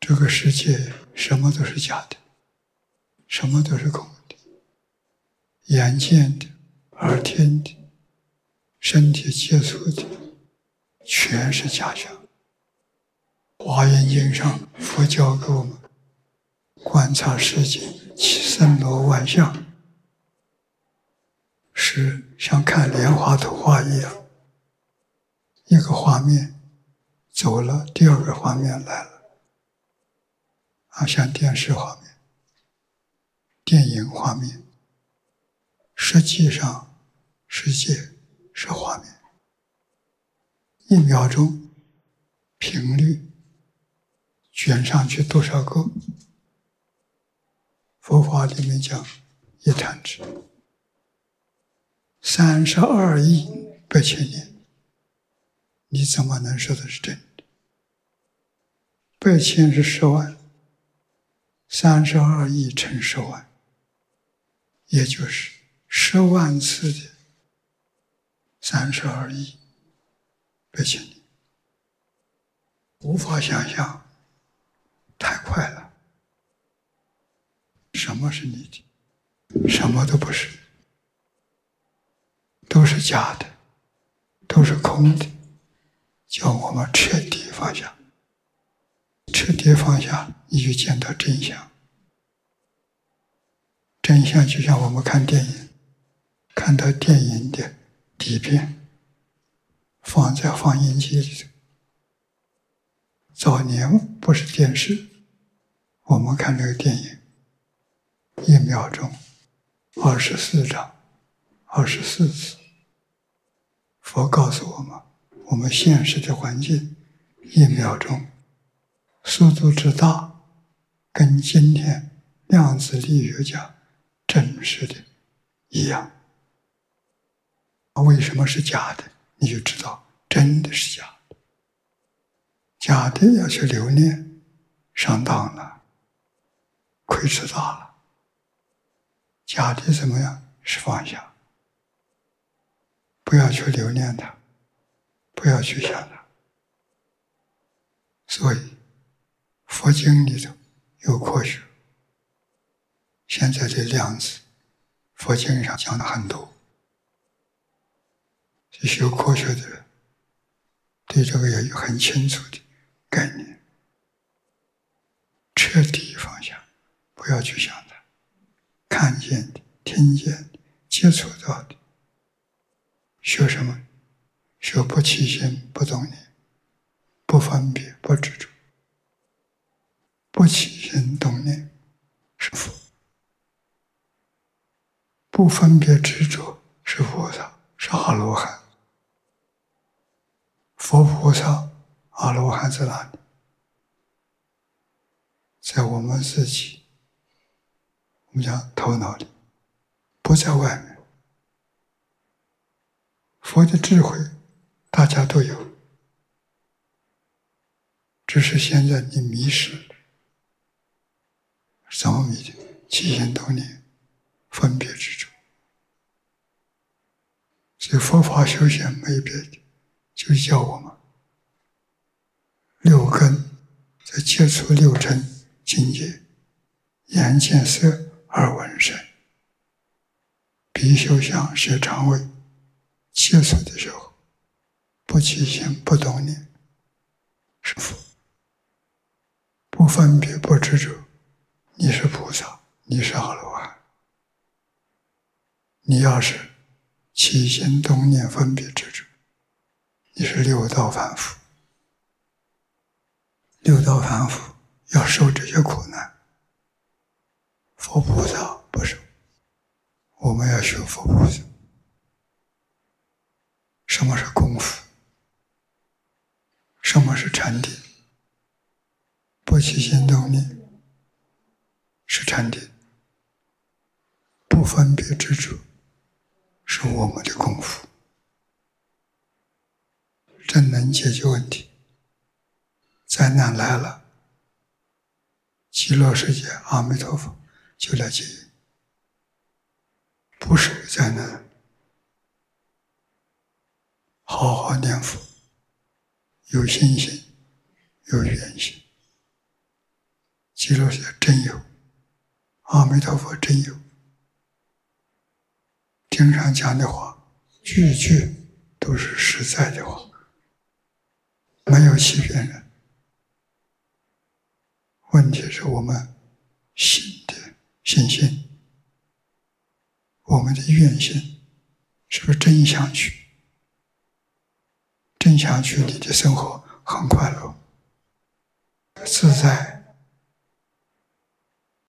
这个世界什么都是假的，什么都是空的，眼见的、耳听的、身体接触的，全是假象。华严经上，佛教给我们观察世界，其森罗万象，是像看莲花图画一样，一个画面走了，第二个画面来了，像电视画面、电影画面。实际上，世界是画面，一秒钟频率卷上去多少个？佛法里面讲一弹指32亿8千年，你怎么能说的是真的？8千是10万，32亿乘10万，也就是10万次的32亿8千年，无法想象，太快了。什么是你的？什么都不是，都是假的，都是空的，叫我们彻底放下。彻底放下，你就见到真相。真相就像我们看电影，看到电影的底片放在放映机里头。早年不是电视，我们看这个电影，1秒钟24张，24次。佛告诉我们，我们现实的环境1秒钟速度之大，跟今天量子力学家证实的一样。为什么是假的？你就知道真的是假的。假的要去留恋，上当了，亏吃大了。假的怎么样？是放下，不要去留恋它，不要去想它。所以佛经里头有科学，现在的量子佛经上讲了很多，学科学的人对这个也有很清楚的概念。彻底放下，不要去想它，看见的、听见的、接触到的。学什么？学不起心不动念，不分别不执着。不起心动念是佛，不分别执着是菩萨，是阿罗汉。佛菩萨、阿罗汉在哪里？在我们自己，我们讲头脑里，不在外面。佛的智慧大家都有，只是现在你迷失了。怎么迷的？起心动念，分别执着。所以佛法修行没别的，就教我们6根在接触6尘境界，眼见色，耳闻声，鼻嗅香，舌尝味，接触的时候，不起心不动念是佛，不分别不执着，你是菩萨，你是阿罗汉。你要是起心动念分别执着，你是6道凡夫。6道凡夫要受这些苦难，佛菩萨不受。我们要学佛菩萨。什么是功夫？什么是禅定？不起心动念是禅定，不分别执着是我们的功夫，真能解决问题。灾难来了，极乐世界阿弥陀佛就来接引，不是灾难。好好念佛，有信心，有愿心， 极乐世界真有，阿弥陀佛真有。经上讲的话，句句都是实在的话，没有欺骗人。问题是我们信的信心，我们的愿心是不是真想去？真想去，你的生活很快乐、自在。